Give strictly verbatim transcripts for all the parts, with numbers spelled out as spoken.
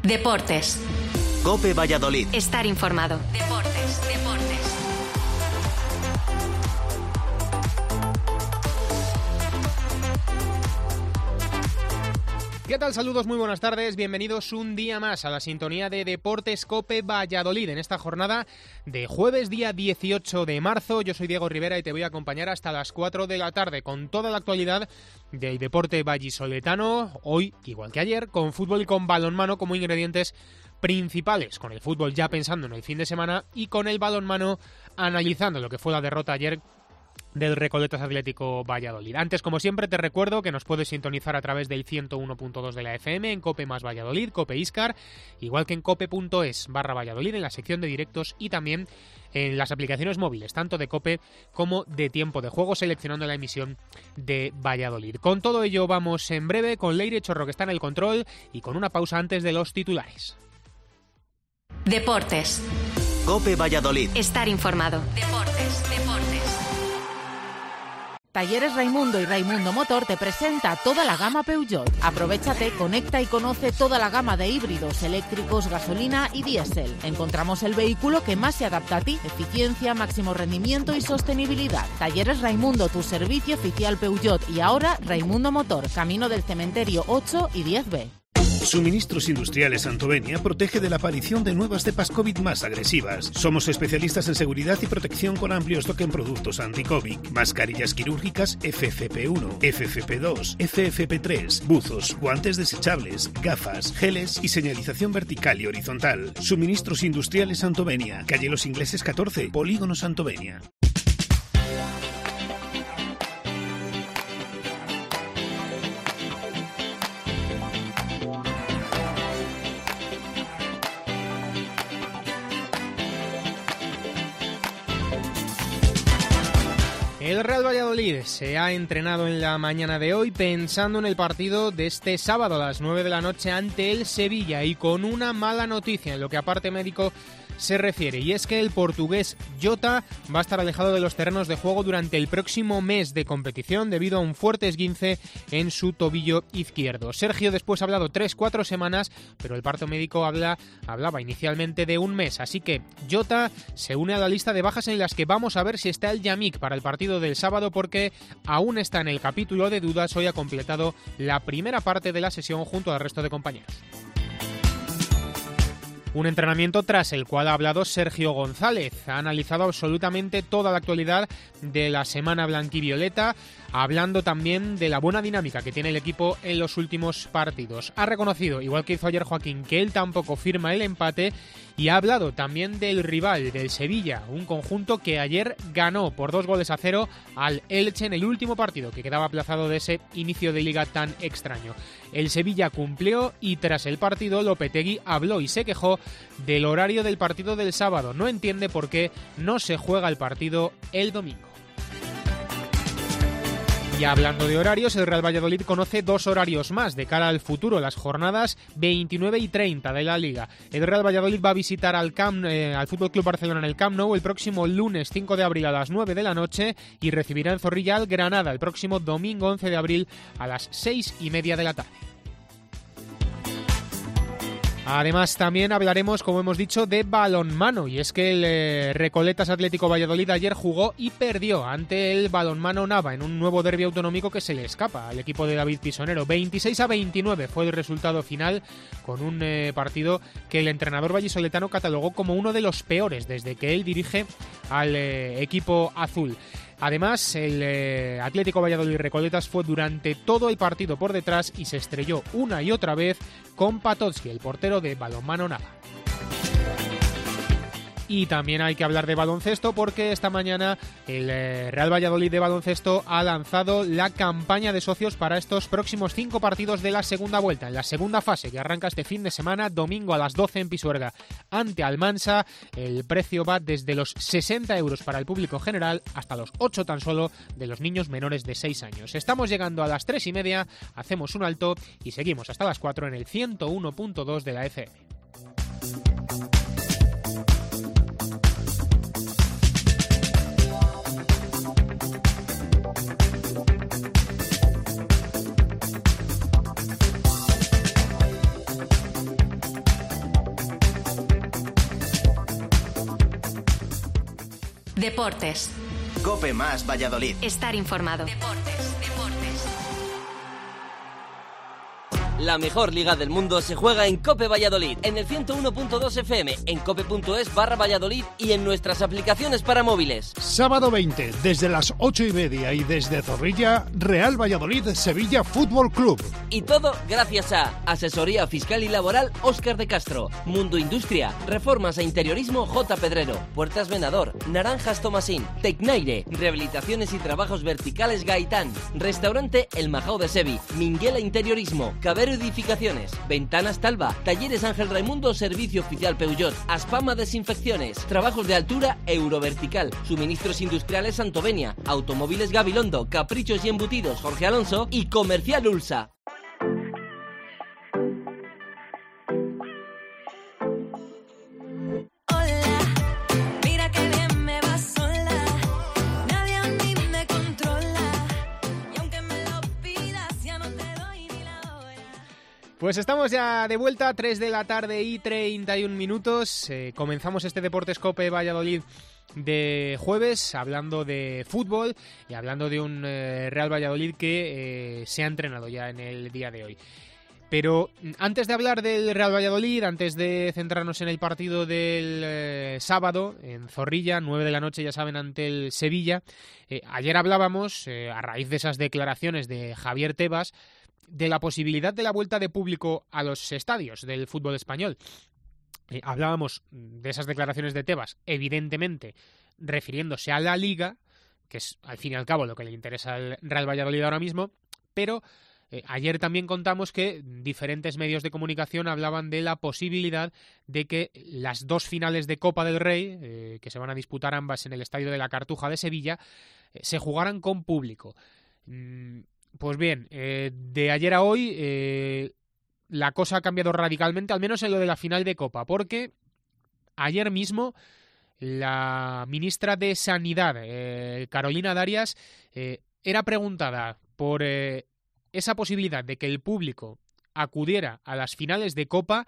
Deportes. COPE Valladolid. Estar informado. Deportes, deportes. ¿Qué tal? Saludos, muy buenas tardes. Bienvenidos un día más a la sintonía de Deportes COPE Valladolid en esta jornada de jueves, día dieciocho de marzo. Yo soy Diego Rivera y te voy a acompañar hasta las cuatro de la tarde con toda la actualidad del deporte vallisoletano. Hoy, igual que ayer, con fútbol y con balonmano como ingredientes principales, con el fútbol ya pensando en el fin de semana y con el balonmano analizando lo que fue la derrota ayer del Recoletas Atlético Valladolid. Antes, como siempre, te recuerdo que nos puedes sintonizar a través del ciento uno punto dos de la F M en COPE más Valladolid, COPE Iscar, igual que en cope.es barra Valladolid en la sección de directos y también en las aplicaciones móviles, tanto de COPE como de Tiempo de Juego, seleccionando la emisión de Valladolid. Con todo ello vamos en breve con Leire Chorro, que está en el control, y con una pausa antes de los titulares. Deportes. COPE Valladolid. Estar informado. Deportes, deportes. Talleres Raimundo y Raimundo Motor te presenta toda la gama Peugeot. Aprovechate, conecta y conoce toda la gama de híbridos, eléctricos, gasolina y diésel. Encontramos el vehículo que más se adapta a ti. Eficiencia, máximo rendimiento y sostenibilidad. Talleres Raimundo, tu servicio oficial Peugeot. Y ahora Raimundo Motor, camino del Cementerio ocho y diez B. Suministros Industriales Santovenia protege de la aparición de nuevas cepas COVID más agresivas. Somos especialistas en seguridad y protección con amplio stock en productos anti-COVID. Mascarillas quirúrgicas F F P uno, F F P dos, F F P tres, buzos, guantes desechables, gafas, geles y señalización vertical y horizontal. Suministros Industriales Santovenia, calle Los Ingleses catorce, Polígono Santovenia. El Real Valladolid se ha entrenado en la mañana de hoy pensando en el partido de este sábado a las nueve de la noche ante el Sevilla, y con una mala noticia en lo que a parte médico se refiere, y es que el portugués Jota va a estar alejado de los terrenos de juego durante el próximo mes de competición debido a un fuerte esguince en su tobillo izquierdo. Sergio después ha hablado tres cuatro semanas, pero el parte médico habla, hablaba inicialmente de un mes, así que Jota se une a la lista de bajas en las que vamos a ver si está el Yamik para el partido del sábado, porque aún está en el capítulo de dudas. Hoy ha completado la primera parte de la sesión junto al resto de compañeros. Un entrenamiento tras el cual ha hablado Sergio González. Ha analizado absolutamente toda la actualidad de la semana blanquivioleta, hablando también de la buena dinámica que tiene el equipo en los últimos partidos. Ha reconocido, igual que hizo ayer Joaquín, que él tampoco firma el empate, y ha hablado también del rival, del Sevilla, un conjunto que ayer ganó por dos goles a cero al Elche en el último partido que quedaba aplazado de ese inicio de liga tan extraño. El Sevilla cumplió y tras el partido Lopetegui habló y se quejó del horario del partido del sábado. No entiende por qué no se juega el partido el domingo. Y hablando de horarios, el Real Valladolid conoce dos horarios más de cara al futuro, las jornadas veintinueve y treinta de la Liga. El Real Valladolid va a visitar al, Camp, eh, al F C Barcelona en el Camp Nou el próximo lunes cinco de abril a las nueve de la noche y recibirá en Zorrilla al Granada el próximo domingo once de abril a las seis y media de la tarde. Además, también hablaremos, como hemos dicho, de balonmano, y es que el eh, Recoletas Atlético Valladolid ayer jugó y perdió ante el Balonmano Nava en un nuevo derbi autonómico que se le escapa al equipo de David Pisonero. veintiséis a veintinueve fue el resultado final, con un eh, partido que el entrenador vallisoletano catalogó como uno de los peores desde que él dirige al eh, equipo azul. Además, el eh, Atlético Valladolid Recoletas fue durante todo el partido por detrás y se estrelló una y otra vez con Patotsky, el portero de Balonmano Nava. Y también hay que hablar de baloncesto, porque esta mañana el eh, Real Valladolid de baloncesto ha lanzado la campaña de socios para estos próximos cinco partidos de la segunda vuelta, en la segunda fase que arranca este fin de semana, domingo a las doce en Pisuerga ante Almansa. El precio va desde los sesenta euros para el público general hasta los ocho tan solo de los niños menores de seis años. Estamos llegando a las tres y media, hacemos un alto y seguimos hasta las cuatro en el ciento uno punto dos de la F M. Deportes. COPE más Valladolid. Estar informado. Deportes, deportes. La mejor liga del mundo se juega en COPE Valladolid, en el ciento uno punto dos F M, en cope.es barra Valladolid y en nuestras aplicaciones para móviles. Sábado veinte, desde las ocho y media y desde Zorrilla, Real Valladolid Sevilla Fútbol Club. Y todo gracias a Asesoría Fiscal y Laboral Óscar de Castro, Mundo Industria, Reformas e Interiorismo J. Pedrero, Puertas Venador, Naranjas Tomasín, Tecnaire, Rehabilitaciones y Trabajos Verticales Gaitán, Restaurante El Majao de Sevi, Minguela Interiorismo, Cabero Edificaciones, Ventanas Talva, Talleres Ángel Raimundo, Servicio Oficial Peugeot, Aspama Desinfecciones, Trabajos de Altura Eurovertical, Suministros Industriales Santovenia, Automóviles Gabilondo, Caprichos y Embutidos Jorge Alonso y Comercial Ulsa. Pues estamos ya de vuelta, tres de la tarde y treinta y un minutos. Eh, comenzamos este Deportes COPE Valladolid de jueves, hablando de fútbol y hablando de un eh, Real Valladolid que eh, se ha entrenado ya en el día de hoy. Pero antes de hablar del Real Valladolid, antes de centrarnos en el partido del eh, sábado en Zorrilla, nueve de la noche, ya saben, ante el Sevilla, eh, ayer hablábamos, eh, a raíz de esas declaraciones de Javier Tebas, de la posibilidad de la vuelta de público a los estadios del fútbol español. Eh, hablábamos de esas declaraciones de Tebas, evidentemente refiriéndose a la Liga, que es al fin y al cabo lo que le interesa al Real Valladolid ahora mismo, pero eh, ayer también contamos que diferentes medios de comunicación hablaban de la posibilidad de que las dos finales de Copa del Rey, eh, que se van a disputar ambas en el Estadio de la Cartuja de Sevilla, eh, se jugaran con público. Mm, Pues bien, eh, de ayer a hoy eh, la cosa ha cambiado radicalmente, al menos en lo de la final de Copa, porque ayer mismo la ministra de Sanidad, eh, Carolina Darias, eh, era preguntada por eh, esa posibilidad de que el público acudiera a las finales de Copa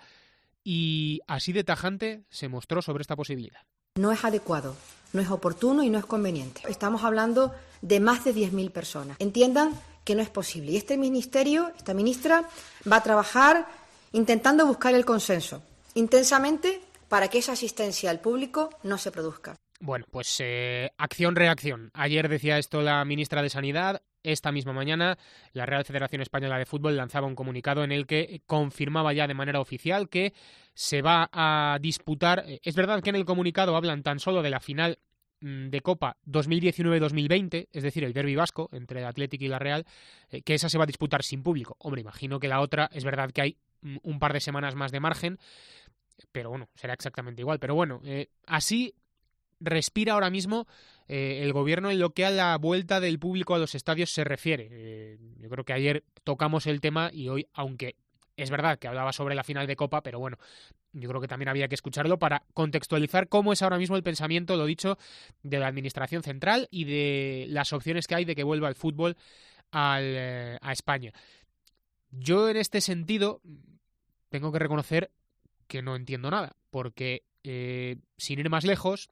y así de tajante se mostró sobre esta posibilidad. No es adecuado, no es oportuno y no es conveniente. Estamos hablando de más de diez mil personas. Entiendan que no es posible. Y este ministerio, esta ministra, va a trabajar intentando buscar el consenso intensamente para que esa asistencia al público no se produzca. Bueno, pues eh, acción-reacción. Ayer decía esto la ministra de Sanidad. Esta misma mañana la Real Federación Española de Fútbol lanzaba un comunicado en el que confirmaba ya de manera oficial que se va a disputar. Es verdad que en el comunicado hablan tan solo de la final de Copa dos mil diecinueve dos mil veinte, es decir, el derbi vasco entre el Athletic y la Real, eh, que esa se va a disputar sin público. Hombre, imagino que la otra, es verdad que hay un par de semanas más de margen, pero bueno, será exactamente igual. Pero bueno, eh, así respira ahora mismo eh, el gobierno en lo que a la vuelta del público a los estadios se refiere. Eh, yo creo que ayer tocamos el tema y hoy, aunque es verdad que hablaba sobre la final de Copa, pero bueno, yo creo que también había que escucharlo para contextualizar cómo es ahora mismo el pensamiento, lo dicho, de la Administración Central y de las opciones que hay de que vuelva el fútbol al, eh, a España. Yo en este sentido tengo que reconocer que no entiendo nada, porque eh, sin ir más lejos,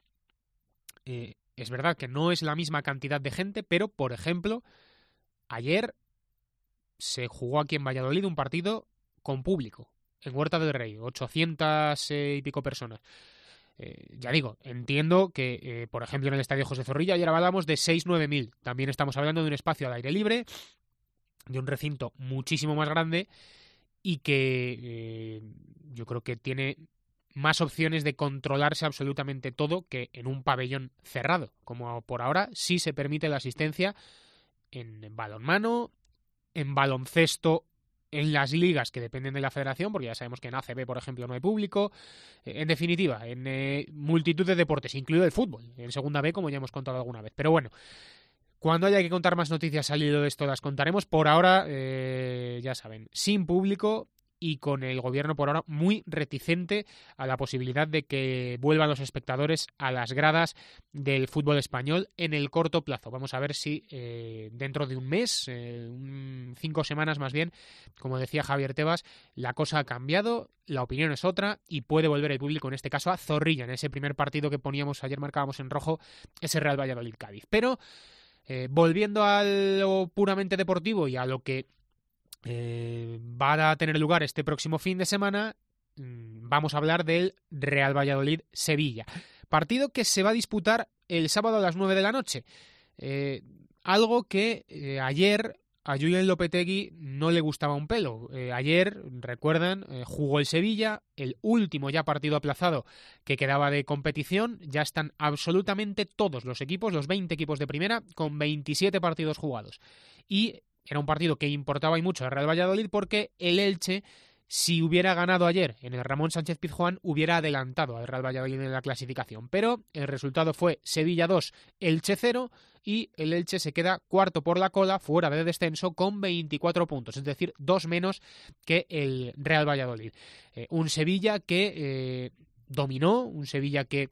eh, es verdad que no es la misma cantidad de gente, pero, por ejemplo, ayer se jugó aquí en Valladolid un partido con público, en Huerta del Rey, ochocientas eh, y pico personas. Eh, ya digo, entiendo que, eh, por ejemplo, en el Estadio José Zorrilla ayer hablábamos de seis nueve mil. También estamos hablando de un espacio al aire libre, de un recinto muchísimo más grande y que eh, yo creo que tiene más opciones de controlarse absolutamente todo que en un pabellón cerrado, como por ahora sí se permite la asistencia en balonmano, en baloncesto, en las ligas que dependen de la federación, porque ya sabemos que en A C B, por ejemplo, no hay público. En definitiva, en eh, multitud de deportes, incluido el fútbol, en segunda B, como ya hemos contado alguna vez. Pero bueno, cuando haya que contar más noticias al hilo de esto las contaremos. Por ahora, eh, ya saben, sin público y con el gobierno por ahora muy reticente a la posibilidad de que vuelvan los espectadores a las gradas del fútbol español en el corto plazo. Vamos a ver si eh, dentro de un mes, eh, un, cinco semanas más bien, como decía Javier Tebas, la cosa ha cambiado, la opinión es otra y puede volver el público, en este caso a Zorrilla, en ese primer partido que poníamos ayer, marcábamos en rojo, ese Real Valladolid-Cádiz. Pero eh, volviendo a lo puramente deportivo y a lo que Eh, va a tener lugar este próximo fin de semana, vamos a hablar del Real Valladolid-Sevilla. Partido que se va a disputar el sábado a las nueve de la noche. Eh, algo que eh, ayer a Julen Lopetegui no le gustaba un pelo. Eh, ayer, recuerdan, eh, jugó el Sevilla, el último ya partido aplazado que quedaba de competición. Ya están absolutamente todos los equipos, los veinte equipos de primera, con veintisiete partidos jugados. Y era un partido que importaba y mucho al Real Valladolid porque el Elche, si hubiera ganado ayer en el Ramón Sánchez Pizjuán, hubiera adelantado al Real Valladolid en la clasificación. Pero el resultado fue Sevilla dos, Elche cero, y el Elche se queda cuarto por la cola, fuera de descenso, con veinticuatro puntos, es decir, dos menos que el Real Valladolid. Eh, un Sevilla que eh, dominó, un Sevilla que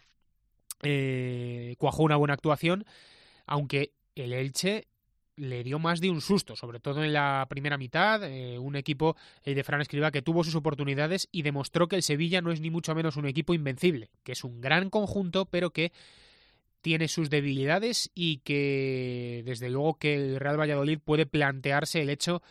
eh, cuajó una buena actuación, aunque el Elche le dio más de un susto, sobre todo en la primera mitad, eh, un equipo, el de Fran Escribá, que tuvo sus oportunidades y demostró que el Sevilla no es ni mucho menos un equipo invencible, que es un gran conjunto, pero que tiene sus debilidades y que desde luego que el Real Valladolid puede plantearse el hecho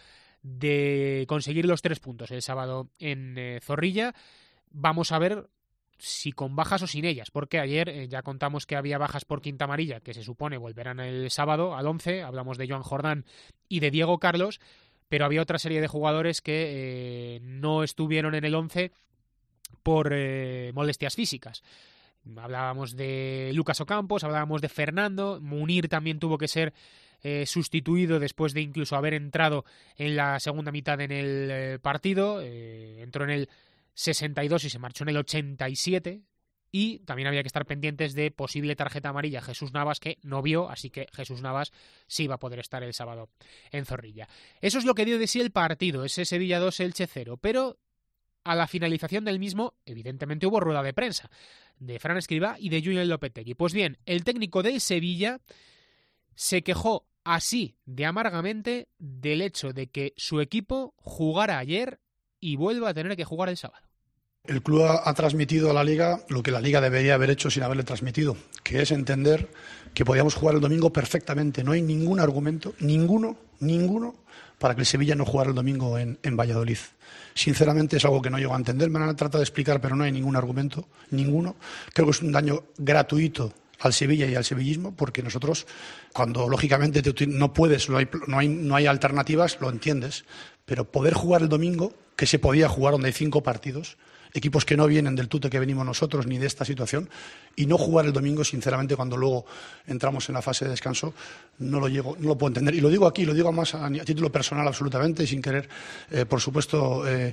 de conseguir los tres puntos el sábado en eh, Zorrilla. Vamos a ver si con bajas o sin ellas, porque ayer eh, ya contamos que había bajas por quinta amarilla, que se supone volverán el sábado al once, hablamos de Joan Jordán y de Diego Carlos, pero había otra serie de jugadores que eh, no estuvieron en el once por eh, molestias físicas. Hablábamos de Lucas Ocampos, hablábamos de Fernando, Munir también tuvo que ser eh, sustituido después de incluso haber entrado en la segunda mitad en el eh, partido, eh, entró en el sesenta y dos y se marchó en el ochenta y siete, y también había que estar pendientes de posible tarjeta amarilla Jesús Navas, que no vio, así que Jesús Navas sí va a poder estar el sábado en Zorrilla. Eso es lo que dio de sí el partido, ese Sevilla dos, Elche cero, pero a la finalización del mismo, evidentemente hubo rueda de prensa de Fran Escribá y de Julen Lopetegui. Pues bien, el técnico del Sevilla se quejó así de amargamente del hecho de que su equipo jugara ayer y vuelva a tener que jugar el sábado. El club ha, ha transmitido a la Liga lo que la Liga debería haber hecho sin haberle transmitido, que es entender que podíamos jugar el domingo perfectamente. No hay ningún argumento, ninguno, ninguno, para que el Sevilla no jugara el domingo en, en Valladolid. Sinceramente es algo que no llego a entender, me han tratado de explicar, pero no hay ningún argumento, ninguno. Creo que es un daño gratuito al Sevilla y al sevillismo, porque nosotros, cuando lógicamente te, no puedes, no hay, no, hay, no hay alternativas, lo entiendes, pero poder jugar el domingo, que se podía jugar donde hay cinco partidos, equipos que no vienen del tute que venimos nosotros ni de esta situación, y no jugar el domingo, sinceramente, cuando luego entramos en la fase de descanso, no lo llego, no lo puedo entender. Y lo digo aquí, lo digo más a, a título personal absolutamente, y sin querer, eh, por supuesto, eh,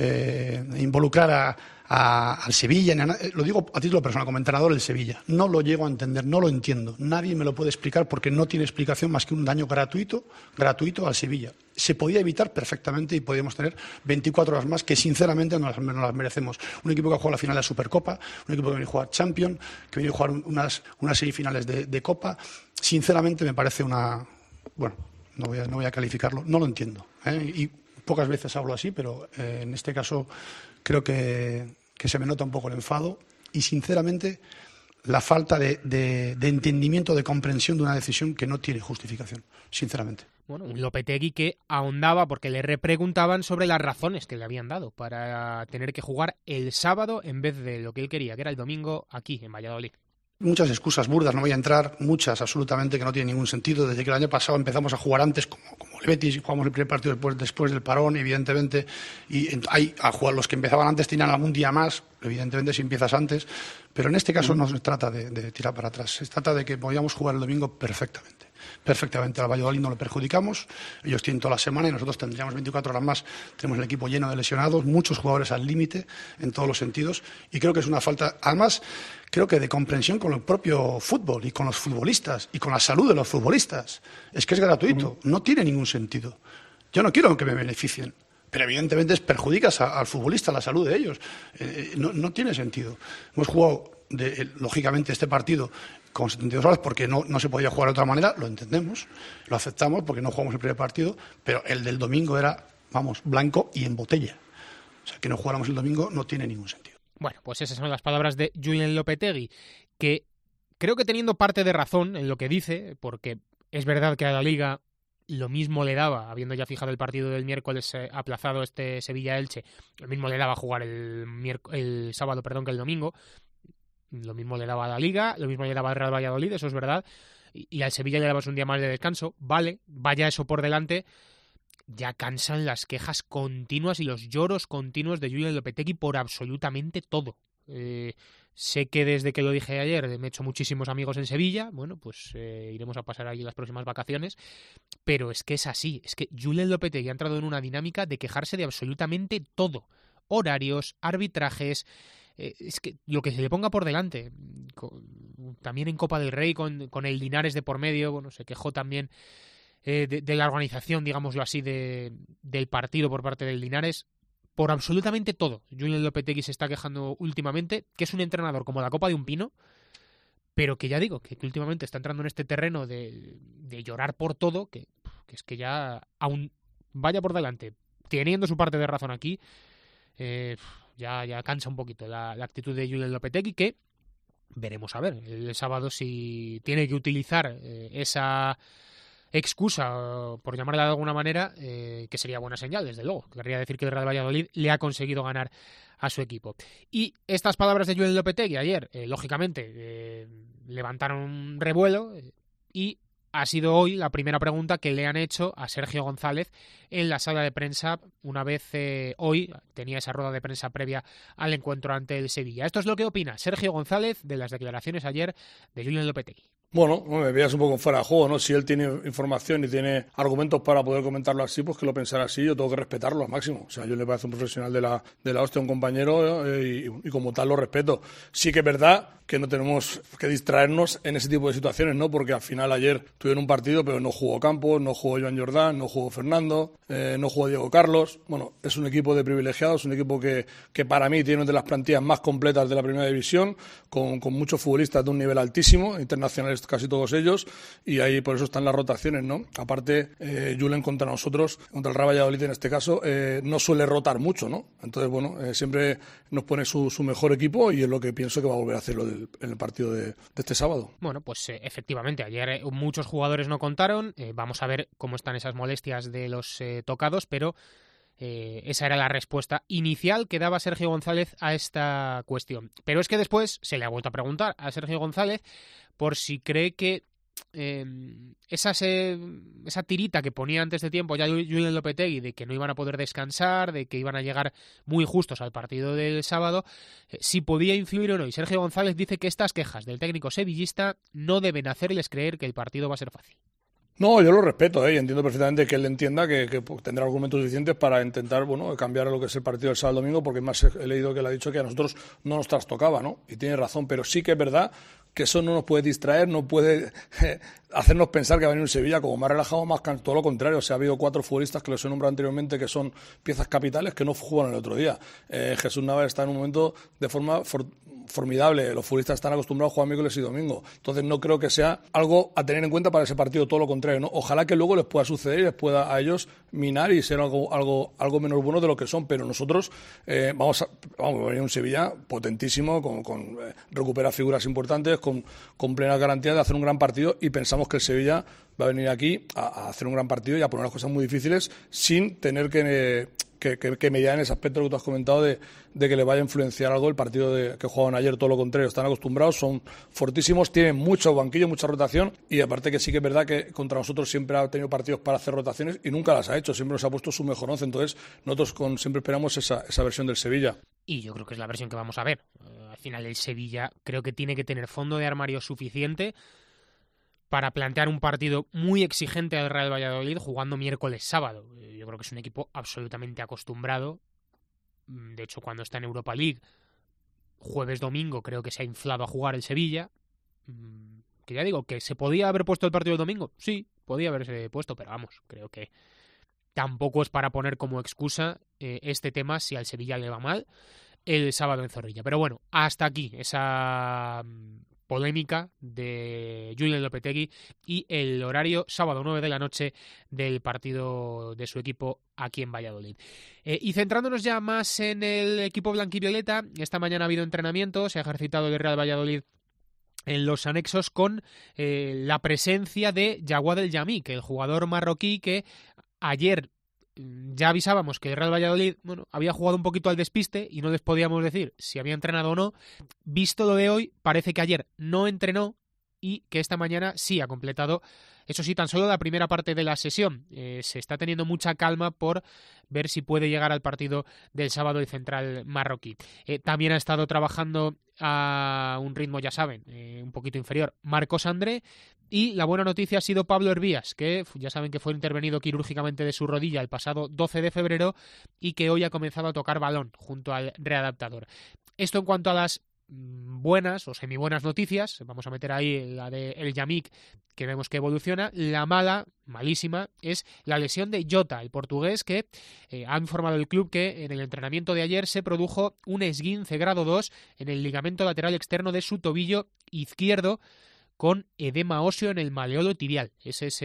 eh, involucrar a, a, al Sevilla, eh, lo digo a título personal, como entrenador del Sevilla. No lo llego a entender, no lo entiendo. Nadie me lo puede explicar porque no tiene explicación más que un daño gratuito, gratuito al Sevilla. Se podía evitar perfectamente y podíamos tener veinticuatro horas más que sinceramente no las, no las merecemos. Un equipo que ha jugado la final de la Supercopa, un equipo que viene a jugar Champions, que viene a jugar unas, unas semifinales de, de Copa. Sinceramente me parece una... Bueno, no voy a, no voy a calificarlo, no lo entiendo, ¿eh? Y pocas veces hablo así, pero eh, en este caso creo que, que se me nota un poco el enfado y sinceramente la falta de, de, de entendimiento, de comprensión de una decisión que no tiene justificación, sinceramente. Bueno, un Lopetegui que ahondaba porque le repreguntaban sobre las razones que le habían dado para tener que jugar el sábado en vez de lo que él quería, que era el domingo aquí en Valladolid. Muchas excusas burdas, no voy a entrar, muchas absolutamente que no tienen ningún sentido. Desde que el año pasado empezamos a jugar antes, como, como el Betis, y jugamos el primer partido después, después del parón, evidentemente, y hay a jugar los que empezaban antes tenían algún día más, evidentemente si empiezas antes, pero en este caso no se trata de, de tirar para atrás, se trata de que podíamos jugar el domingo perfectamente. Perfectamente, al Valladolid no lo perjudicamos, ellos tienen toda la semana y nosotros tendríamos veinticuatro horas más, tenemos el equipo lleno de lesionados, muchos jugadores al límite en todos los sentidos y creo que es una falta, además creo que de comprensión con el propio fútbol y con los futbolistas y con la salud de los futbolistas, es que es gratuito, no tiene ningún sentido, yo no quiero que me beneficien, pero evidentemente perjudicas a, al futbolista, a la salud de ellos. Eh, no, no tiene sentido. Hemos jugado, de, lógicamente, este partido con setenta y dos horas porque no, no se podía jugar de otra manera, lo entendemos, lo aceptamos porque no jugamos el primer partido, pero el del domingo era, vamos, blanco y en botella. O sea, que no jugáramos el domingo no tiene ningún sentido. Bueno, pues esas son las palabras de Julen Lopetegui, que creo que teniendo parte de razón en lo que dice, porque es verdad que a la Liga lo mismo le daba, habiendo ya fijado el partido del miércoles eh, aplazado este Sevilla-Elche, lo mismo le daba jugar el, el sábado perdón, que el domingo, lo mismo le daba a la Liga, lo mismo le daba al Real Valladolid, eso es verdad, y, y al Sevilla le dabas un día más de descanso, vale, vaya eso por delante. Ya cansan las quejas continuas y los lloros continuos de Julen Lopetegui por absolutamente todo. Eh, sé que desde que lo dije ayer me he hecho muchísimos amigos en Sevilla, bueno, pues eh, iremos a pasar ahí las próximas vacaciones, pero es que es así, es que Julen Lopetegui ha entrado en una dinámica de quejarse de absolutamente todo. Horarios, arbitrajes, eh, es que lo que se le ponga por delante. Con, también en Copa del Rey con, con el Linares de por medio, bueno, se quejó también Eh, de, de la organización, digámoslo así, de, del partido por parte del Linares, por absolutamente todo. Julen Lopetegui se está quejando últimamente, que es un entrenador como la copa de un pino, pero que ya digo, que, que últimamente está entrando en este terreno de, de llorar por todo, que, que es que ya, aún vaya por delante, teniendo su parte de razón aquí, eh, ya, ya cansa un poquito la, la actitud de Julen Lopetegui, que veremos a ver el sábado si tiene que utilizar eh, esa excusa, por llamarla de alguna manera, eh, que sería buena señal, desde luego. Querría decir que el Real Valladolid le ha conseguido ganar a su equipo. Y estas palabras de Julen Lopetegui ayer, eh, lógicamente, eh, levantaron un revuelo eh, y ha sido hoy la primera pregunta que le han hecho a Sergio González en la sala de prensa, una vez eh, hoy tenía esa rueda de prensa previa al encuentro ante el Sevilla. Esto es lo que opina Sergio González de las declaraciones ayer de Julen Lopetegui. Bueno, me veías un poco fuera de juego, ¿no? Si él tiene información y tiene argumentos para poder comentarlo así, pues que lo pensara así, yo tengo que respetarlo al máximo. O sea, yo le parece un profesional de la, de la hostia, un compañero, eh, y, y como tal lo respeto. Sí que es verdad que no tenemos que distraernos en ese tipo de situaciones, ¿no? Porque al final ayer tuvieron un partido, pero no jugó Campos, no jugó Joan Jordán, no jugó Fernando, eh, no jugó Diego Carlos. Bueno, es un equipo de privilegiados, un equipo que, que para mí tiene una de las plantillas más completas de la primera división, con, con muchos futbolistas de un nivel altísimo, internacionales casi todos ellos, y ahí por eso están las rotaciones, ¿no? Aparte, eh, Julen contra nosotros, contra el Real Valladolid en este caso, eh, no suele rotar mucho, ¿no? Entonces, bueno, eh, siempre nos pone su, su mejor equipo y es lo que pienso que va a volver a hacerlo del, en el partido de, de este sábado. Bueno, pues eh, efectivamente, ayer eh, muchos jugadores no contaron, eh, vamos a ver cómo están esas molestias de los eh, tocados, pero Eh, esa era la respuesta inicial que daba Sergio González a esta cuestión. Pero es que después se le ha vuelto a preguntar a Sergio González por si cree que eh, esa, se, esa tirita que ponía antes de tiempo ya Julen Lopetegui de que no iban a poder descansar, de que iban a llegar muy justos al partido del sábado, eh, si podía influir o no. Y Sergio González dice que estas quejas del técnico sevillista no deben hacerles creer que el partido va a ser fácil. No, yo lo respeto, ¿eh? Y entiendo perfectamente que él entienda que, que tendrá argumentos suficientes para intentar, bueno, cambiar lo que es el partido del sábado domingo, porque más he leído que él ha dicho que a nosotros no nos trastocaba, ¿no? Y tiene razón, pero sí que es verdad que eso no nos puede distraer, no puede eh, hacernos pensar que va a venir un Sevilla como más relajado, más can... todo lo contrario. O sea, ha habido cuatro futbolistas que los he nombrado anteriormente que son piezas capitales que no jugaron el otro día. Eh, Jesús Navas está en un momento de forma for... formidable. Los futbolistas están acostumbrados a jugar miércoles y domingo. Entonces no creo que sea algo a tener en cuenta para ese partido, todo lo contrario, ¿no? Ojalá que luego les pueda suceder y les pueda a ellos minar y ser algo algo algo menos bueno de lo que son, pero nosotros eh, vamos a vamos a venir un Sevilla potentísimo, con, con eh, recupera figuras importantes, con, con plena garantía de hacer un gran partido, y pensamos que el Sevilla va a venir aquí a, a hacer un gran partido y a poner las cosas muy difíciles sin tener que... Eh, Que, que, que mediar en ese aspecto que tú has comentado de, de que le vaya a influenciar algo el partido de, que jugaban ayer. Todo lo contrario, están acostumbrados, son fortísimos, tienen mucho banquillo, mucha rotación, y aparte que sí que es verdad que contra nosotros siempre ha tenido partidos para hacer rotaciones y nunca las ha hecho, siempre nos ha puesto su mejor once. Entonces nosotros con, siempre esperamos esa, esa versión del Sevilla. Y yo creo que es la versión que vamos a ver. Uh, al final el Sevilla creo que tiene que tener fondo de armario suficiente para plantear un partido muy exigente al Real Valladolid jugando miércoles-sábado. Yo creo que es un equipo absolutamente acostumbrado. De hecho, cuando está en Europa League, jueves-domingo creo que se ha inflado a jugar el Sevilla. Que ya digo, que se podía haber puesto el partido el domingo. Sí, podía haberse puesto, pero vamos, creo que tampoco es para poner como excusa eh, este tema si al Sevilla le va mal el sábado en Zorrilla. Pero bueno, hasta aquí esa polémica de Julen Lopetegui y el horario sábado nueve de la noche del partido de su equipo aquí en Valladolid. Eh, y centrándonos ya más en el equipo blanquivioleta, esta mañana ha habido entrenamiento, se ha ejercitado el Real Valladolid en los anexos con eh, la presencia de Jawad El Yamik, el jugador marroquí que ayer ya avisábamos que el Real Valladolid, bueno, había jugado un poquito al despiste y no les podíamos decir si había entrenado o no. Visto lo de hoy, parece que ayer no entrenó y que esta mañana sí ha completado, eso sí, tan solo la primera parte de la sesión. Eh, se está teniendo mucha calma por ver si puede llegar al partido del sábado el central marroquí. Eh, también ha estado trabajando a un ritmo, ya saben, eh, un poquito inferior, Marcos André. Y la buena noticia ha sido Pablo Hervías, que ya saben que fue intervenido quirúrgicamente de su rodilla el pasado doce de febrero y que hoy ha comenzado a tocar balón junto al readaptador. Esto en cuanto a las buenas o semibuenas noticias. Vamos a meter ahí la de El Yamik, que vemos que evoluciona. La mala, malísima, es la lesión de Jota, el portugués, que eh, ha informado el club que en el entrenamiento de ayer se produjo un esguince grado dos en el ligamento lateral externo de su tobillo izquierdo, con edema óseo en el maleolo tibial. Ese es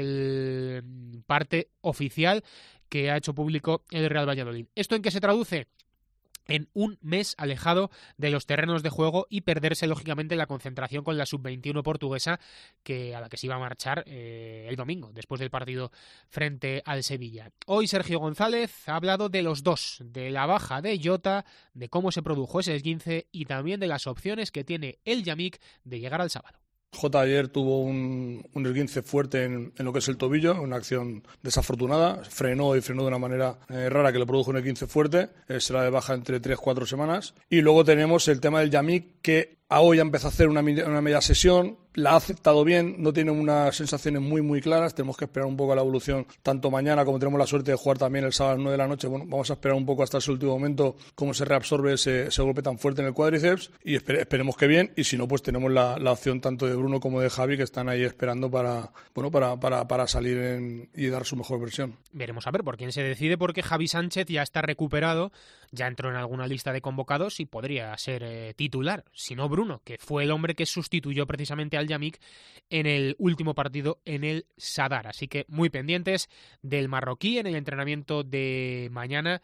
el parte oficial que ha hecho público el Real Valladolid. ¿Esto en qué se traduce? En un mes alejado de los terrenos de juego y perderse lógicamente la concentración con la sub veintiuno portuguesa, que a la que se iba a marchar eh, el domingo, después del partido frente al Sevilla. Hoy Sergio González ha hablado de los dos, de la baja de Jota, de cómo se produjo ese esguince y también de las opciones que tiene el Yamik de llegar al sábado. Jota ayer tuvo un, un esguince fuerte en, en lo que es el tobillo, una acción desafortunada, frenó y frenó de una manera eh, rara que le produjo un esguince fuerte, eh, será de baja entre tres a cuatro semanas. Y luego tenemos el tema del Yamik, que a hoy ha empezado a hacer una, una media sesión, la ha aceptado bien, no tiene unas sensaciones muy muy claras, tenemos que esperar un poco a la evolución, tanto mañana como tenemos la suerte de jugar también el sábado a las nueve de la noche. Bueno, vamos a esperar un poco hasta ese último momento cómo se reabsorbe ese, ese golpe tan fuerte en el cuádriceps y espere, esperemos que bien, y si no, pues tenemos la, la opción tanto de Bruno como de Javi, que están ahí esperando para, bueno, para, para, para salir en, y dar su mejor versión. Veremos a ver por quién se decide, porque Javi Sánchez ya está recuperado, ya entró en alguna lista de convocados y podría ser eh, titular, si no Bruno, que fue el hombre que sustituyó precisamente al Yamik en el último partido en el Sadar. Así que muy pendientes del marroquí en el entrenamiento de mañana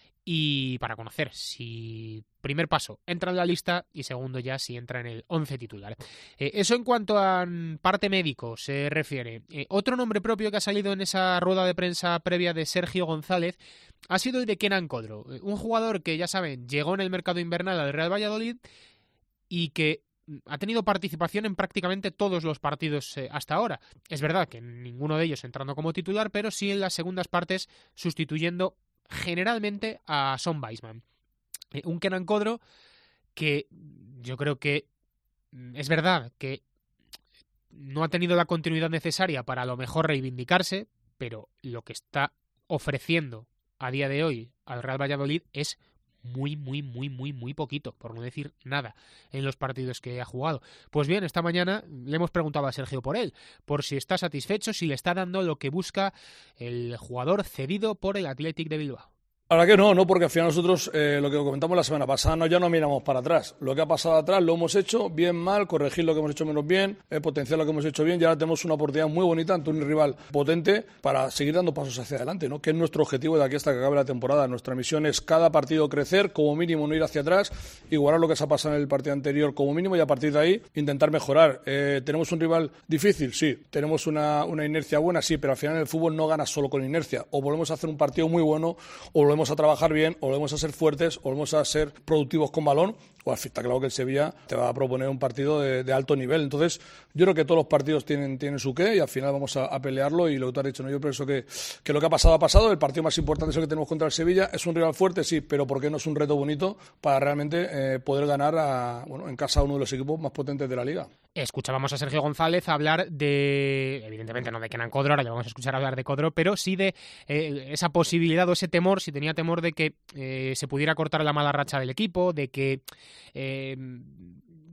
y para conocer si, primer paso, entra en la lista y segundo ya si entra en el once titular. Eh, eso en cuanto a parte médico se refiere. Eh, otro nombre propio que ha salido en esa rueda de prensa previa de Sergio González ha sido el de Kenan Kodro, eh, un jugador que, ya saben, llegó en el mercado invernal al Real Valladolid y que ha tenido participación en prácticamente todos los partidos eh, hasta ahora. Es verdad que ninguno de ellos entrando como titular, pero sí en las segundas partes sustituyendo generalmente a Son Weisman. Eh, un Kenan Kodro que yo creo que es verdad que no ha tenido la continuidad necesaria para a lo mejor reivindicarse, pero lo que está ofreciendo a día de hoy al Real Valladolid es muy, muy, muy, muy, muy poquito, por no decir nada, en los partidos que ha jugado. Pues bien, esta mañana le hemos preguntado a Sergio por él, por si está satisfecho, si le está dando lo que busca el jugador cedido por el Athletic de Bilbao. Ahora que no, no, porque al final nosotros, eh, lo que comentamos la semana pasada, no, ya no miramos para atrás. Lo que ha pasado atrás lo hemos hecho bien, mal, corregir lo que hemos hecho menos bien, eh, potenciar lo que hemos hecho bien, y ahora tenemos una oportunidad muy bonita ante un rival potente para seguir dando pasos hacia adelante, ¿no? Que es nuestro objetivo de aquí hasta que acabe la temporada. Nuestra misión es cada partido crecer, como mínimo no ir hacia atrás, igualar lo que se ha pasado en el partido anterior como mínimo y a partir de ahí intentar mejorar. Eh, ¿Tenemos un rival difícil? Sí. ¿Tenemos una, una inercia buena? Sí, pero al final el fútbol no gana solo con inercia. O volvemos a hacer un partido muy bueno, o volvemos a trabajar bien, o volvemos a ser fuertes, o volvemos a ser productivos con balón, o al fin está claro que el Sevilla te va a proponer un partido de, de alto nivel. Entonces, yo creo que todos los partidos tienen, tienen su qué y al final vamos a, a pelearlo, y lo que tú has dicho, ¿no? Yo pienso que, que lo que ha pasado ha pasado. El partido más importante es el que tenemos contra el Sevilla. Es un rival fuerte, sí, pero ¿por qué no es un reto bonito para realmente eh, poder ganar a, bueno, en casa a uno de los equipos más potentes de la Liga? Escuchábamos a Sergio González hablar de, evidentemente no de Kenan Kodro, ahora le vamos a escuchar hablar de Kodro, pero sí de eh, esa posibilidad o ese temor, si tenía temor de que eh, se pudiera cortar la mala racha del equipo, de que eh,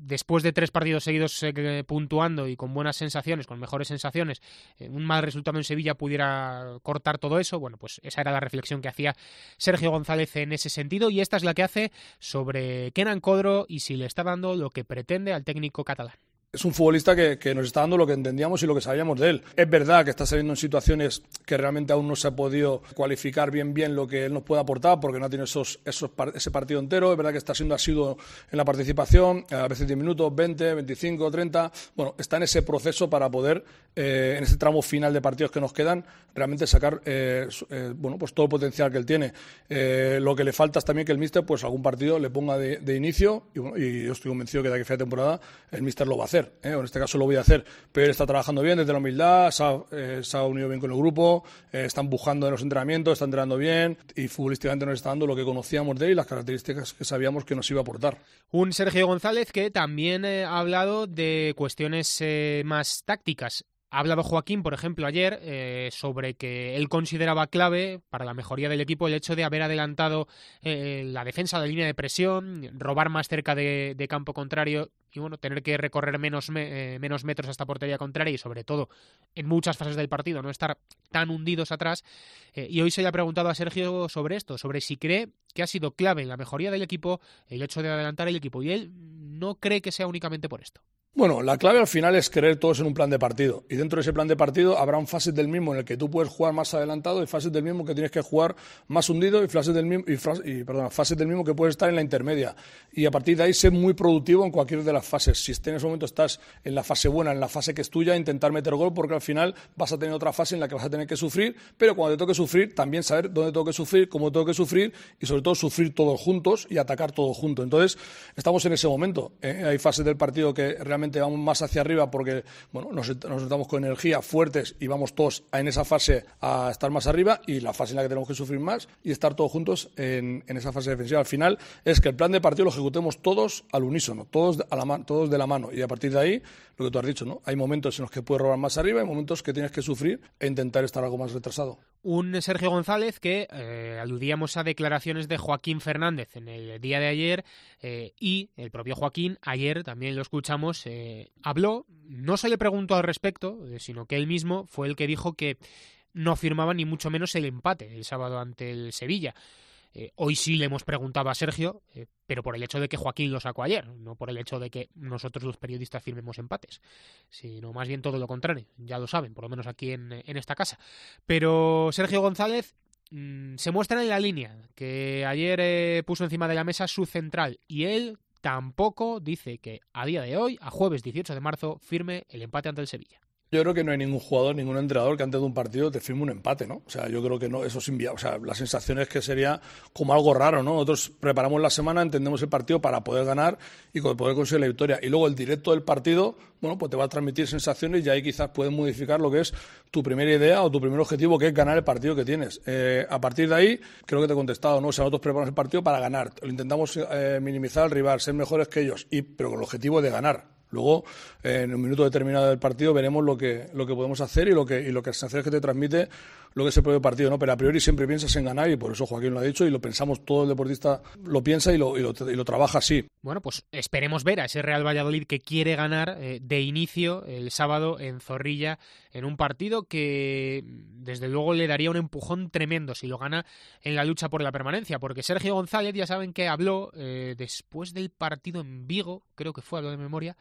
después de tres partidos seguidos eh, puntuando y con buenas sensaciones, con mejores sensaciones, eh, un mal resultado en Sevilla pudiera cortar todo eso. Bueno, pues esa era la reflexión que hacía Sergio González en ese sentido, y esta es la que hace sobre Kenan Codro y si le está dando lo que pretende al técnico catalán. Es un futbolista que, que nos está dando lo que entendíamos y lo que sabíamos de él. Es verdad que está saliendo en situaciones que realmente aún no se ha podido cualificar bien bien lo que él nos puede aportar, porque no ha tenido esos, esos, ese partido entero. Es verdad que está siendo asiduo en la participación, a veces diez minutos, veinte, veinticinco, treinta. Bueno, está en ese proceso para poder, eh, en ese tramo final de partidos que nos quedan, realmente sacar eh, eh, bueno, pues todo el potencial que él tiene. Eh, lo que le falta es también que el míster, pues algún partido le ponga de, de inicio, y, bueno, y yo estoy convencido que de aquí a final de temporada el míster lo va a hacer. ¿Eh? En este caso lo voy a hacer, pero él está trabajando bien desde la humildad, se ha, eh, se ha unido bien con el grupo, eh, está empujando en los entrenamientos, está entrenando bien y futbolísticamente nos está dando lo que conocíamos de él y las características que sabíamos que nos iba a aportar. Un Sergio González que también eh, ha hablado de cuestiones eh, más tácticas. Ha hablado Joaquín, por ejemplo, ayer eh, sobre que él consideraba clave para la mejoría del equipo el hecho de haber adelantado eh, la defensa, la línea de presión, robar más cerca de, de campo contrario y bueno, tener que recorrer menos, me, eh, menos metros hasta portería contraria y sobre todo en muchas fases del partido no estar tan hundidos atrás. Eh, y hoy se le ha preguntado a Sergio sobre esto, sobre si cree que ha sido clave en la mejoría del equipo el hecho de adelantar el equipo, y él no cree que sea únicamente por esto. Bueno, la clave al final es creer todos en un plan de partido, y dentro de ese plan de partido habrán fases del mismo en el que tú puedes jugar más adelantado y fases del mismo que tienes que jugar más hundido y fases del mismo, y, y, perdón, fases del mismo que puedes estar en la intermedia, y a partir de ahí ser muy productivo en cualquier de las fases. Si en ese momento estás en la fase buena, en la fase que es tuya, intentar meter gol, porque al final vas a tener otra fase en la que vas a tener que sufrir, pero cuando te toque sufrir también saber dónde tengo que sufrir, cómo tengo que sufrir y sobre todo sufrir todos juntos y atacar todos juntos. Entonces estamos en ese momento, ¿eh? Hay fases del partido que realmente vamos más hacia arriba porque bueno, nos, nos estamos con energía fuertes y vamos todos en esa fase a estar más arriba, y la fase en la que tenemos que sufrir más y estar todos juntos en, en esa fase defensiva. Al final es que el plan de partido lo ejecutemos todos al unísono, todos, a la, todos de la mano, y a partir de ahí, lo que tú has dicho, ¿no? Hay momentos en los que puedes robar más arriba, hay momentos que tienes que sufrir e intentar estar algo más retrasado. Un Sergio González que eh, aludíamos a declaraciones de Joaquín Fernández en el día de ayer, eh, y el propio Joaquín ayer, también lo escuchamos, eh, habló, no se le preguntó al respecto, eh, sino que él mismo fue el que dijo que no firmaba ni mucho menos el empate el sábado ante el Sevilla. Eh, hoy sí le hemos preguntado a Sergio, eh, pero por el hecho de que Joaquín lo sacó ayer, no por el hecho de que nosotros los periodistas firmemos empates, sino más bien todo lo contrario, ya lo saben, por lo menos aquí en, en esta casa. Pero Sergio González mmm, se muestra en la línea que ayer eh, puso encima de la mesa su central, y él tampoco dice que a día de hoy, a jueves dieciocho de marzo, firme el empate ante el Sevilla. Yo creo que no hay ningún jugador, ningún entrenador que antes de un partido te firme un empate, ¿no? O sea, yo creo que no, eso es inviable. O sea, la sensación es que sería como algo raro, ¿no? Nosotros preparamos la semana, entendemos el partido para poder ganar y poder conseguir la victoria. Y luego el directo del partido, bueno, pues te va a transmitir sensaciones y ahí quizás puedes modificar lo que es tu primera idea o tu primer objetivo, que es ganar el partido que tienes. Eh, a partir de ahí, creo que te he contestado, ¿no? O sea, nosotros preparamos el partido para ganar. Lo intentamos eh, minimizar al rival, ser mejores que ellos, y, pero con el objetivo de ganar. Luego, eh, en un minuto determinado del partido, veremos lo que, lo que podemos hacer y lo que, y lo que las sensaciones que te transmite lo que es el propio partido, ¿no? Pero a priori siempre piensas en ganar, y por eso Joaquín lo ha dicho y lo pensamos, todo el deportista lo piensa y lo, y lo, y lo trabaja así. Bueno, pues esperemos ver a ese Real Valladolid que quiere ganar eh, de inicio el sábado en Zorrilla, en un partido que desde luego le daría un empujón tremendo si lo gana en la lucha por la permanencia, porque Sergio González, ya saben que habló eh, después del partido en Vigo, creo que fue, hablo de memoria,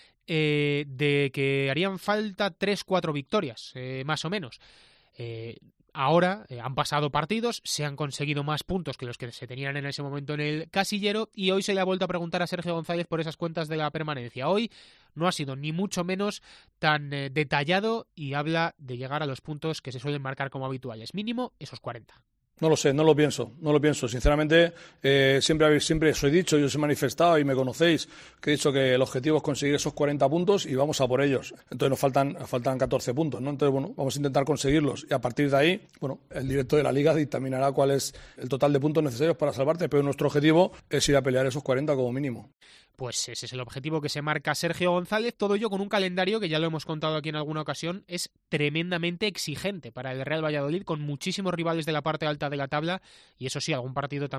eh, de que harían falta tres cuatro victorias, eh, más o menos. Eh, ahora eh, han pasado partidos, se han conseguido más puntos que los que se tenían en ese momento en el casillero, y hoy se le ha vuelto a preguntar a Sergio González por esas cuentas de la permanencia. Hoy no ha sido ni mucho menos tan eh, detallado, y habla de llegar a los puntos que se suelen marcar como habituales, mínimo esos cuarenta. No lo sé, no lo pienso, no lo pienso. Sinceramente, eh, siempre habéis, siempre os he dicho, yo os he manifestado y me conocéis, que he dicho que el objetivo es conseguir esos cuarenta puntos y vamos a por ellos. Entonces nos faltan, faltan catorce puntos, ¿no? Entonces, bueno, vamos a intentar conseguirlos y a partir de ahí, bueno, el directo de la Liga dictaminará cuál es el total de puntos necesarios para salvarte, pero nuestro objetivo es ir a pelear esos cuarenta como mínimo. Pues ese es el objetivo que se marca Sergio González, todo ello con un calendario que ya lo hemos contado aquí en alguna ocasión, es tremendamente exigente para el Real Valladolid, con muchísimos rivales de la parte alta de la tabla, y eso sí, algún partido también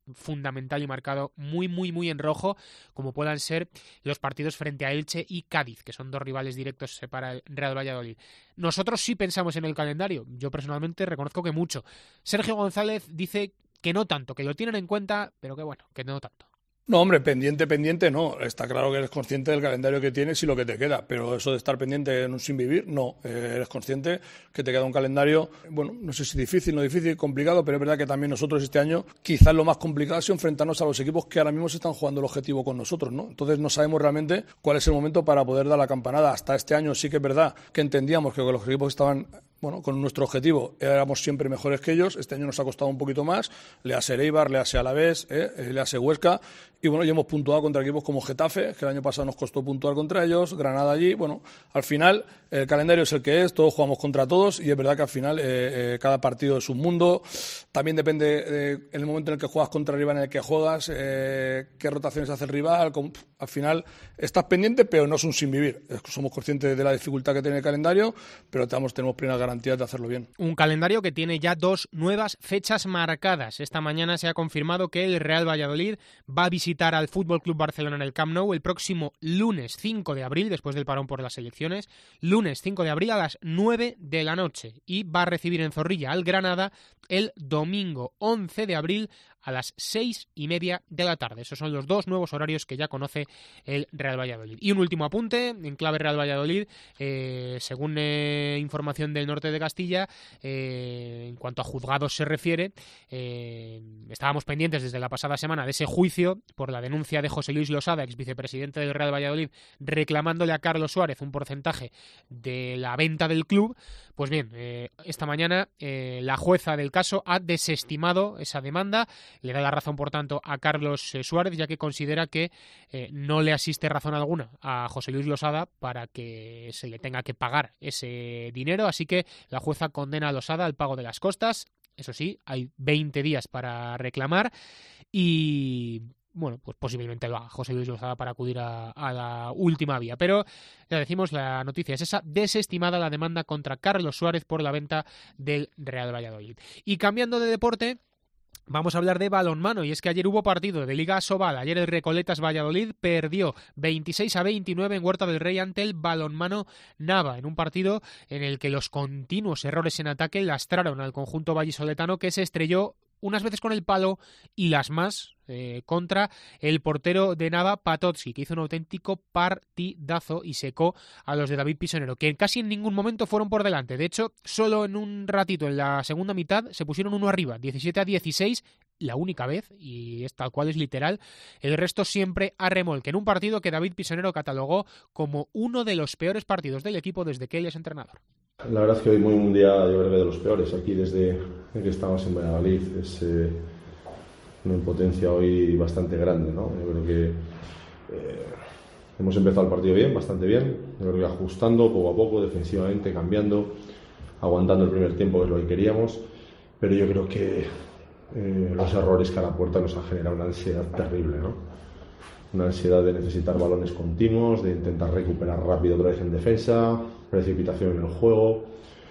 fundamental y marcado muy, muy, muy en rojo, como puedan ser los partidos frente a Elche y Cádiz, que son dos rivales directos para el Real Valladolid. Nosotros sí pensamos en el calendario. Yo personalmente reconozco que mucho. Sergio González dice que no tanto, que lo tienen en cuenta, pero que bueno, que no tanto. No, hombre, pendiente, pendiente, no. Está claro que eres consciente del calendario que tienes y lo que te queda, pero eso de estar pendiente en un sin vivir, no. Eh, eres consciente que te queda un calendario, bueno, no sé si difícil, no difícil, complicado, pero es verdad que también nosotros este año, quizás lo más complicado es enfrentarnos a los equipos que ahora mismo se están jugando el objetivo con nosotros, ¿no? Entonces no sabemos realmente cuál es el momento para poder dar la campanada. Hasta este año sí que es verdad que entendíamos que los equipos estaban, bueno, con nuestro objetivo éramos siempre mejores que ellos. Este año nos ha costado un poquito más, le hace Eibar, le hace Alavés, eh, le hace Huesca, y bueno, ya hemos puntuado contra equipos como Getafe, que el año pasado nos costó puntuar contra ellos, Granada allí. Bueno, al final el calendario es el que es, todos jugamos contra todos y es verdad que al final eh, eh, cada partido es un mundo. También depende de, en el momento en el que juegas contra el rival en el que juegas, eh, qué rotaciones hace el rival. Con, al final estás pendiente, pero no es un sin vivir. Somos conscientes de la dificultad que tiene el calendario, pero tenemos, tenemos plenas garantías de hacerlo bien. Un calendario que tiene ya dos nuevas fechas marcadas. Esta mañana se ha confirmado que el Real Valladolid va a visitar al Fútbol Club Barcelona en el Camp Nou el próximo lunes cinco de abril, después del parón por las elecciones, lunes cinco de abril a las nueve de la noche, y va a recibir en Zorrilla al Granada el domingo once de abril a las seis y media de la tarde. Esos son los dos nuevos horarios que ya conoce el Real Valladolid. Y un último apunte, en clave Real Valladolid, eh, según eh, información del norte de Castilla, eh, en cuanto a juzgados se refiere, eh, estábamos pendientes desde la pasada semana de ese juicio por la denuncia de José Luis Losada, ex vicepresidente del Real Valladolid, reclamándole a Carlos Suárez un porcentaje de la venta del club. Pues bien, eh, esta mañana eh, la jueza del caso ha desestimado esa demanda. Le da la razón, por tanto, a Carlos eh, Suárez, ya que considera que eh, no le asiste razón alguna a José Luis Losada para que se le tenga que pagar ese dinero. Así que la jueza condena a Losada al pago de las costas. Eso sí, hay veinte días para reclamar y... bueno, pues posiblemente lo haga José Luis Losada para acudir a, a la última vía. Pero, ya decimos, la noticia es esa: desestimada la demanda contra Carlos Suárez por la venta del Real Valladolid. Y cambiando de deporte, vamos a hablar de balonmano, y es que ayer hubo partido de Liga Asobal. Ayer el Recoletas Valladolid perdió veintiséis a veintinueve en Huerta del Rey ante el Balonmano Nava, en un partido en el que los continuos errores en ataque lastraron al conjunto vallisoletano, que se estrelló unas veces con el palo y las más eh, contra el portero de Nava, Patotsi, que hizo un auténtico partidazo y secó a los de David Pisonero, que casi en ningún momento fueron por delante. De hecho, solo en un ratito, en la segunda mitad, se pusieron uno arriba, diecisiete a dieciséis, la única vez, y es tal cual, es literal. El resto siempre a remolque, en un partido que David Pisonero catalogó como uno de los peores partidos del equipo desde que él es entrenador. La verdad es que hoy muy un día, yo creo que de los peores aquí desde que estamos en Valladolid. Es eh, una impotencia hoy bastante grande, ¿no? Yo creo que eh, hemos empezado el partido bien, bastante bien. Yo creo que ajustando poco a poco, defensivamente, cambiando, aguantando el primer tiempo, que es lo que queríamos. Pero yo creo que eh, los errores cada puerta nos han generado una ansiedad terrible, ¿no? Una ansiedad de necesitar balones continuos, de intentar recuperar rápido otra vez en defensa, precipitación en el juego,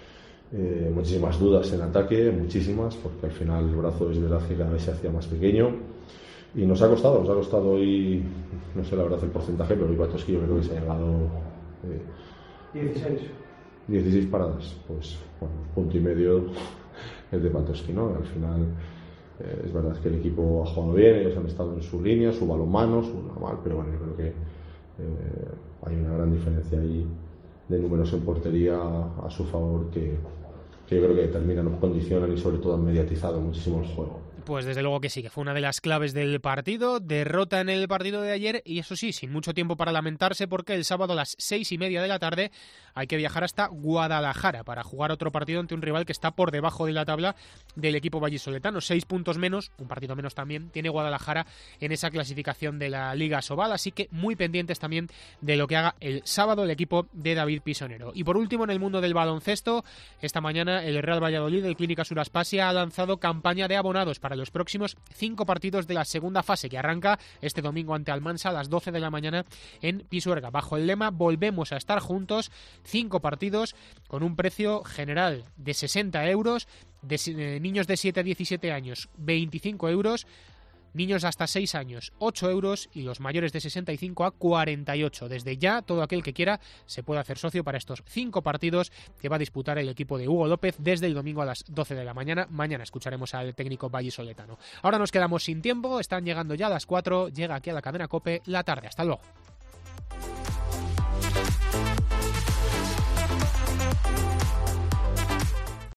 eh, muchísimas dudas en ataque, muchísimas, porque al final el brazo es verdad que cada vez se hacía más pequeño y nos ha costado, nos ha costado hoy, no sé la verdad el porcentaje, pero hoy Patosky yo creo que se ha llegado eh, dieciséis. dieciséis paradas, pues bueno, punto y medio el de Patosky, ¿no? Al final eh, es verdad que el equipo ha jugado bien, ellos han estado en su línea, su balonmano, su normal, pero bueno, yo creo que eh, hay una gran diferencia ahí de números en portería a su favor que, que yo creo que determinan, nos condicionan y sobre todo han mediatizado muchísimo el juego. Pues desde luego que sí, que fue una de las claves del partido, derrota en el partido de ayer y eso sí, sin mucho tiempo para lamentarse, porque el sábado a las seis y media de la tarde hay que viajar hasta Guadalajara para jugar otro partido ante un rival que está por debajo de la tabla del equipo vallisoletano. Seis puntos menos, un partido menos también, tiene Guadalajara en esa clasificación de la Liga Asobal, así que muy pendientes también de lo que haga el sábado el equipo de David Pisonero. Y por último, en el mundo del baloncesto, esta mañana el Real Valladolid, el Clínica Sur Aspasia, ha lanzado campaña de abonados para los próximos cinco partidos de la segunda fase, que arranca este domingo ante Almansa a las doce de la mañana en Pisuerga, bajo el lema "Volvemos a estar juntos". Cinco partidos con un precio general de sesenta euros, de eh, niños de siete a diecisiete años veinticinco euros, Niños hasta seis años, ocho euros, y los mayores de sesenta y cinco a cuarenta y ocho. Desde ya, todo aquel que quiera se puede hacer socio para estos cinco partidos que va a disputar el equipo de Hugo López desde el domingo a las doce de la mañana. Mañana escucharemos al técnico vallisoletano. Ahora nos quedamos sin tiempo, están llegando ya a las cuatro, llega aquí a la cadena COPE la tarde. Hasta luego.